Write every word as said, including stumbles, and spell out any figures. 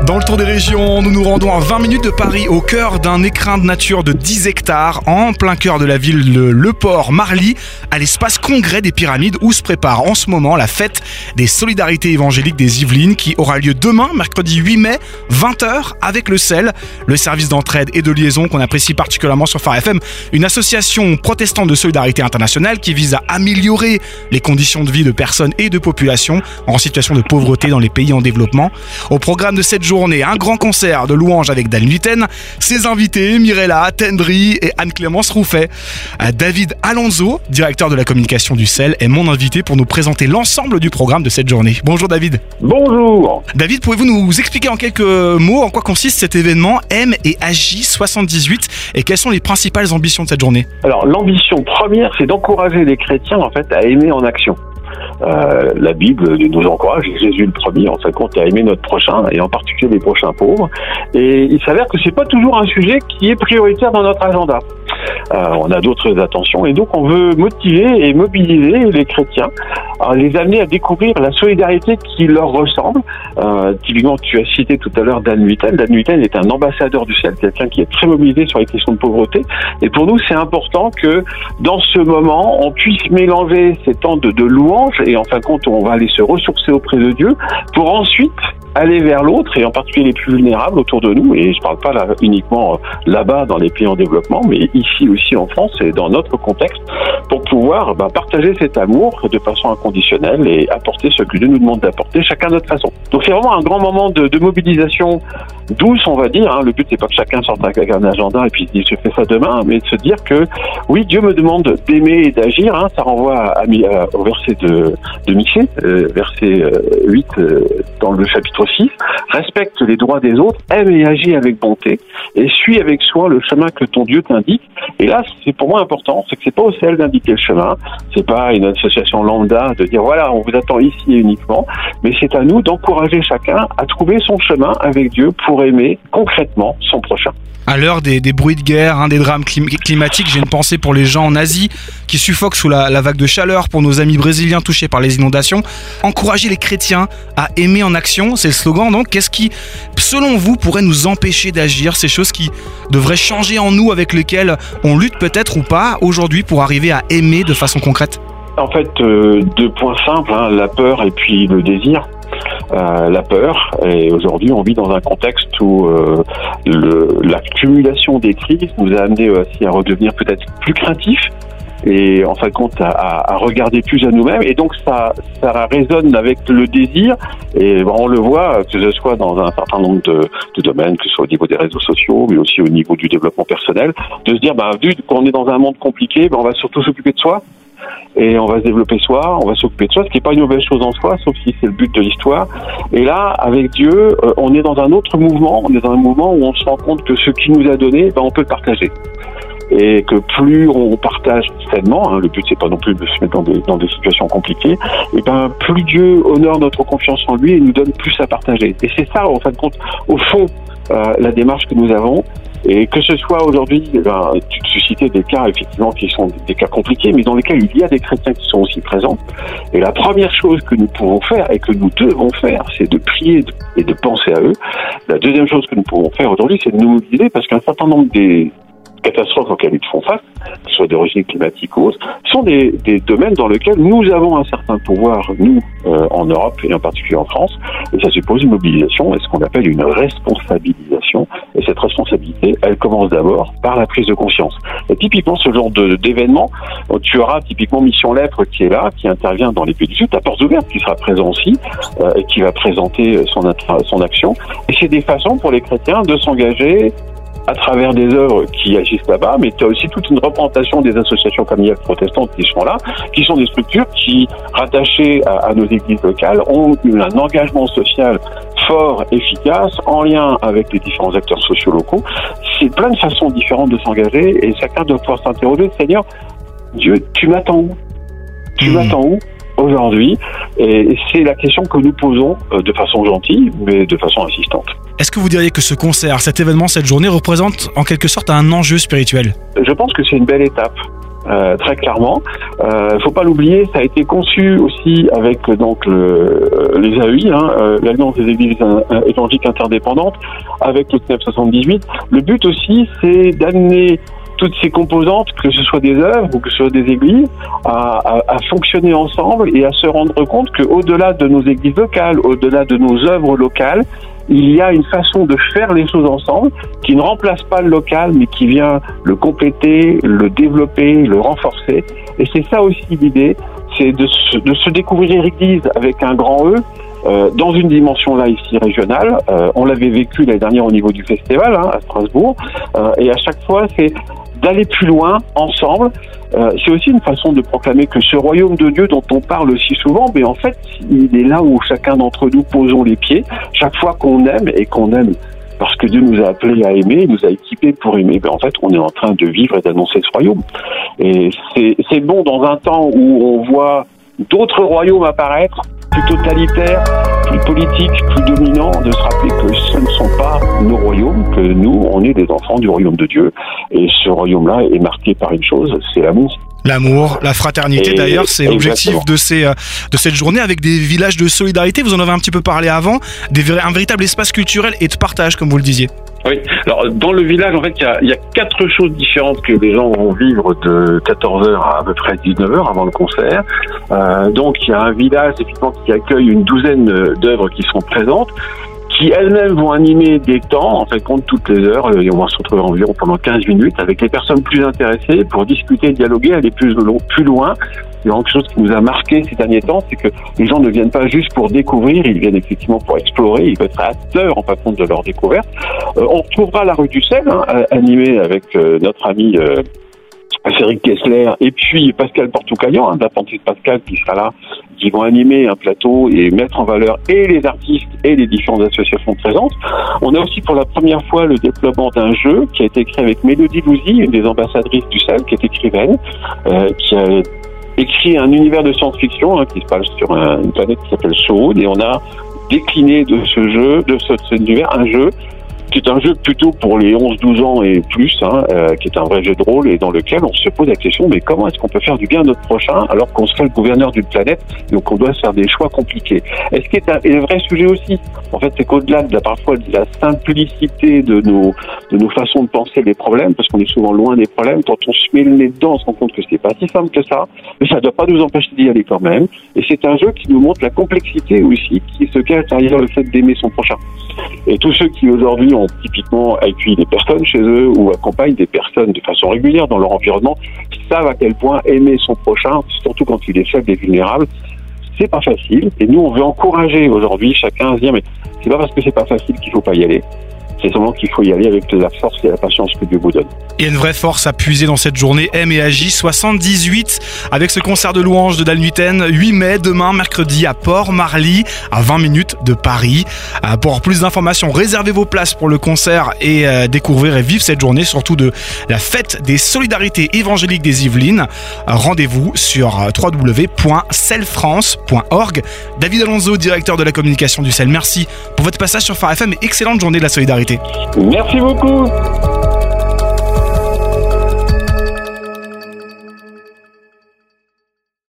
Dans le tour des régions, nous nous rendons à vingt minutes de Paris, au cœur d'un écrin de nature de dix hectares, en plein cœur de la ville de Le Port, Marly, à l'espace Congrès des Pyramides, où se prépare en ce moment la fête des solidarités évangéliques des Yvelines, qui aura lieu demain, mercredi huit mai, vingt heures, avec le C E L, le service d'entraide et de liaison qu'on apprécie particulièrement sur Phare F M, une association protestante de solidarité internationale qui vise à améliorer les conditions de vie de personnes et de populations en situation de pauvreté dans les pays en développement. Au programme de cette journée, un grand concert de louanges avec Dan Luyten, ses invités Mirella Tendry et Anne-Clémence Rouffet. David Alonso, directeur de la communication du C E L, est mon invité pour nous présenter l'ensemble du programme de cette journée. Bonjour David. Bonjour. David, pouvez-vous nous expliquer en quelques mots en quoi consiste cet événement M et Agis soixante-dix-huit et quelles sont les principales ambitions de cette journée? Alors l'ambition première, c'est d'encourager les chrétiens en fait à aimer en action. Euh, la Bible nous encourage, Jésus le premier en fin de compte, à aimer notre prochain et en particulier les prochains pauvres. Et il s'avère que c'est pas toujours un sujet qui est prioritaire dans notre agenda. Euh, on a d'autres attentions et donc on veut motiver et mobiliser les chrétiens, à les amener à découvrir la solidarité qui leur ressemble. Euh, typiquement, tu as cité tout à l'heure Dan Luyten. Dan Luyten est un ambassadeur du C E L, quelqu'un qui est très mobilisé sur les questions de pauvreté. Et pour nous, c'est important que dans ce moment, on puisse mélanger ces temps de, de louange et en fin de compte, on va aller se ressourcer auprès de Dieu pour ensuite aller vers l'autre et en particulier les plus vulnérables autour de nous. Et je parle pas là, uniquement là-bas dans les pays en développement, mais ici aussi en France et dans notre contexte pour pouvoir bah, partager cet amour de façon inconditionnelle et apporter ce que Dieu nous demande d'apporter, chacun à notre façon. Donc c'est vraiment un grand moment de, de mobilisation douce, on va dire. Hein. Le but c'est pas que chacun sorte avec un agenda et puis il se fait ça demain, mais de se dire que oui, Dieu me demande d'aimer et d'agir. Hein. Ça renvoie à, à, au verset de, de Michée, euh, verset euh, huit euh, dans le chapitre six. Respecte les droits des autres, aime et agis avec bonté et suis avec soin le chemin que ton Dieu t'indique. Et là, c'est pour moi important, c'est que c'est pas au C E L d'indiquer le chemin, c'est pas une association lambda de dire voilà, on vous attend ici uniquement, mais c'est à nous d'encourager chacun à trouver son chemin avec Dieu pour aimer concrètement son prochain. À l'heure des, des bruits de guerre, hein, des drames clim- climatiques, j'ai une pensée pour les gens en Asie qui suffoquent sous la, la vague de chaleur, pour nos amis brésiliens touchés par les inondations. Encourager les chrétiens à aimer en action, c'est le slogan. Donc, qu'est-ce qui, selon vous, pourrait nous empêcher d'agir? Ces choses qui devraient changer en nous, avec lesquelles on lutte peut-être ou pas aujourd'hui pour arriver à aimer de façon concrète? En fait, euh, deux points simples, hein, la peur et puis le désir. Euh, la peur, et aujourd'hui on vit dans un contexte où euh, le, l'accumulation des crises nous a amené aussi à redevenir peut-être plus craintifs et en fin de compte à, à, à regarder plus à nous-mêmes, et donc ça, ça résonne avec le désir, et bon, on le voit que ce soit dans un certain nombre de, de domaines, que ce soit au niveau des réseaux sociaux mais aussi au niveau du développement personnel, de se dire bah, vu qu'on est dans un monde compliqué, bah, on va surtout s'occuper de soi. Et on va se développer soi, on va s'occuper de soi, ce qui n'est pas une mauvaise chose en soi, sauf si c'est le but de l'histoire. Et là, avec Dieu, euh, on est dans un autre mouvement, on est dans un mouvement où on se rend compte que ce qu'il nous a donné, ben, on peut le partager. Et que plus on partage sainement, hein, le but c'est pas non plus de se mettre dans des, dans des situations compliquées, et ben plus Dieu honore notre confiance en lui et nous donne plus à partager. Et c'est ça, en fin de compte, au fond, euh, la démarche que nous avons. Et que ce soit aujourd'hui, ben, tu te citais des cas effectivement qui sont des cas compliqués, mais dans lesquels il y a des chrétiens qui sont aussi présents. Et la première chose que nous pouvons faire et que nous devons faire, c'est de prier et de penser à eux. La deuxième chose que nous pouvons faire aujourd'hui, c'est de nous mobiliser, parce qu'un certain nombre des catastrophes auxquelles ils font face, que ce soit d'origine climatique ou autre, sont des, des domaines dans lesquels nous avons un certain pouvoir, nous, euh, en Europe et en particulier en France, et ça suppose une mobilisation et ce qu'on appelle une responsabilisation. Et cette responsabilité, elle commence d'abord par la prise de conscience. Et typiquement, ce genre de, d'événement, tu auras typiquement Mission Lèpre qui est là, qui intervient dans les pays du Sud, ta Porte Ouverte qui sera présent aussi, euh, et qui va présenter son, son action. Et c'est des façons pour les chrétiens de s'engager à travers des œuvres qui agissent là-bas, mais tu as aussi toute une représentation des associations familiales protestantes qui sont là, qui sont des structures qui, rattachées à, à nos églises locales, ont un engagement social fort, efficace, en lien avec les différents acteurs sociaux locaux. C'est plein de façons différentes de s'engager, et chacun doit pouvoir s'interroger, Seigneur, Dieu, tu m'attends où? Tu mmh. m'attends où aujourd'hui? Et c'est la question que nous posons de façon gentille, mais de façon insistante. Est-ce que vous diriez que ce concert, cet événement, cette journée représente en quelque sorte un enjeu spirituel? Je pense que c'est une belle étape. euh, très clairement. Euh, faut pas l'oublier, ça a été conçu aussi avec donc le, les A E I, hein, euh, l'Alliance des Églises évangéliques interdépendantes, avec le C N E P soixante-dix-huit. Le but aussi, c'est d'amener toutes ces composantes, que ce soit des œuvres ou que ce soit des églises, à, à, à fonctionner ensemble et à se rendre compte qu'au-delà de nos églises locales, au-delà de nos œuvres locales, il y a une façon de faire les choses ensemble qui ne remplace pas le local, mais qui vient le compléter, le développer, le renforcer. Et c'est ça aussi l'idée, c'est de se, de se découvrir église avec un grand E, Euh, dans une dimension là ici régionale. Euh, on l'avait vécu l'année dernière au niveau du festival hein, à Strasbourg, euh, et à chaque fois c'est d'aller plus loin ensemble. Euh, c'est aussi une façon de proclamer que ce royaume de Dieu dont on parle si souvent, mais en fait il est là où chacun d'entre nous posons les pieds chaque fois qu'on aime, et qu'on aime parce que Dieu nous a appelés à aimer, il nous a équipés pour aimer. Ben en fait, on est en train de vivre et d'annoncer ce royaume. Et c'est, c'est bon dans un temps où on voit d'autres royaumes apparaître, plus totalitaires, plus politiques, plus dominants, de se rappeler que ce ne sont pas nos royaumes, que nous, on est des enfants du royaume de Dieu. Et ce royaume-là est marqué par une chose, c'est l'amour. L'amour, la fraternité, et d'ailleurs, c'est l'objectif de, ces, de cette journée, avec des villages de solidarité. Vous en avez un petit peu parlé avant, des, un véritable espace culturel et de partage, comme vous le disiez. Oui, alors dans le village, en fait, il y a, il y a quatre choses différentes que les gens vont vivre de quatorze heures à à peu près dix-neuf heures avant le concert. Euh, donc il y a un village effectivement qui accueille une douzaine d'œuvres qui sont présentes, qui elles-mêmes vont animer des temps, en fait, compte toutes les heures, et on va se retrouver environ pendant quinze minutes avec les personnes plus intéressées pour discuter, dialoguer, aller plus, long, plus loin. Il y a quelque chose qui nous a marqué ces derniers temps, c'est que les gens ne viennent pas juste pour découvrir, ils viennent effectivement pour explorer, ils veulent être acteurs en fin de compte de leur découverte. Euh, on retrouvera la rue du Sel, hein, animée avec euh, notre ami euh, Cédric Kessler et puis Pascal Portoucaillan, hein, d'Apprenti de Pascal, qui sera là, qui vont animer un plateau et mettre en valeur et les artistes et les différentes associations présentes. On a aussi pour la première fois le déploiement d'un jeu qui a été créé avec Mélodie Louzy, une des ambassadrices du Sel, qui est écrivaine, euh, qui a écrit un univers de science-fiction hein, qui se passe sur un, une planète qui s'appelle Soud, et on a décliné de ce jeu, de ce, cet univers, un jeu qui est un jeu plutôt pour les onze douze ans et plus, hein, euh, qui est un vrai jeu de rôle et dans lequel on se pose la question, mais comment est-ce qu'on peut faire du bien à notre prochain alors qu'on serait le gouverneur d'une planète, donc on doit faire des choix compliqués. Et ce qui est un, et un vrai sujet aussi, en fait, c'est qu'au-delà de la, parfois de la simplicité de nos, de nos façons de penser les problèmes, parce qu'on est souvent loin des problèmes, quand on se met le nez dedans, on se rend compte que c'est pas si simple que ça, mais ça ne doit pas nous empêcher d'y aller quand même. Et c'est un jeu qui nous montre la complexité aussi qui se cache derrière le fait d'aimer son prochain. Et tous ceux qui aujourd'hui ont typiquement accueilli des personnes chez eux ou accompagnent des personnes de façon régulière dans leur environnement, savent à quel point aimer son prochain, surtout quand il est faible et vulnérable, c'est pas facile. Et nous, on veut encourager aujourd'hui chacun à se dire, mais c'est pas parce que c'est pas facile qu'il faut pas y aller. C'est seulement qu'il faut y aller avec la force et la patience que Dieu vous donne. Il y a une vraie force à puiser dans cette journée Aime et Agis soixante-dix-huit avec ce concert de louanges de Dalnuiten, huit mai, demain, mercredi, à Port-Marly, à vingt minutes de Paris. Pour plus d'informations, réservez vos places pour le concert et euh, découvrir et vivre cette journée, surtout de la fête des solidarités évangéliques des Yvelines. Rendez-vous sur w w w point cel france point org. David Alonso, directeur de la communication du Sel, merci pour votre passage sur Phare F M et excellente journée de la solidarité. Merci beaucoup.